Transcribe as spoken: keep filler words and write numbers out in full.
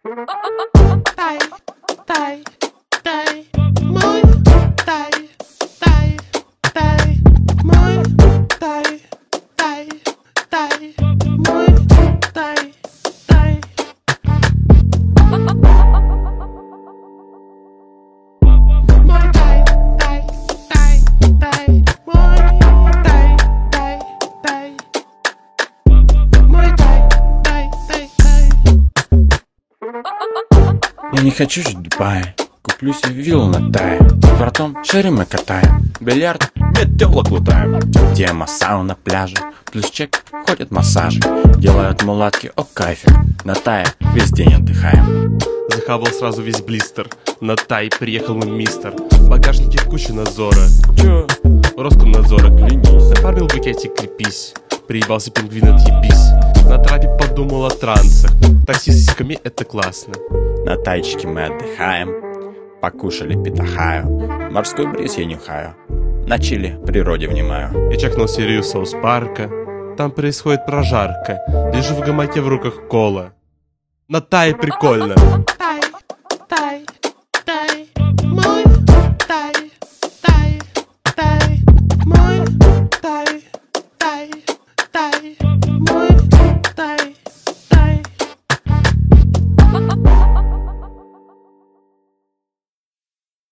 Тай, тай, тай, мой тай, тай, тай, мой тай, тай, тай, мой тай, тай. Мой тай, тай, тай, тай, мой тай, тай, тай. Мой тай, тай, тай, тай. Я не хочу жить в Дубае. Куплю себе виллу на Тае. С братом шарим мы катаем. Бильярд, метелок лутаем. Тема сауна, пляжа. Плюс чек, ходят массажи. Делают мулатки, о кайфе. На Тае весь день отдыхаем. Захавал сразу весь блистер. На Тай приехал мой мистер. В багажнике куча надзора. Чё? Роскомнадзора, Клянись. нафармил букетик, крепись. Приебался пингвин, отъебись. На трапе подумал о трансах. Такси с сиськами это классно. На тайчике мы отдыхаем. Покушали питахаю. Морской бриз я нюхаю. На чили природе внимаю. Я чекнул серию Соус Парка. Там происходит прожарка. Лежу в гамаке, в руках кола. На Тае прикольно.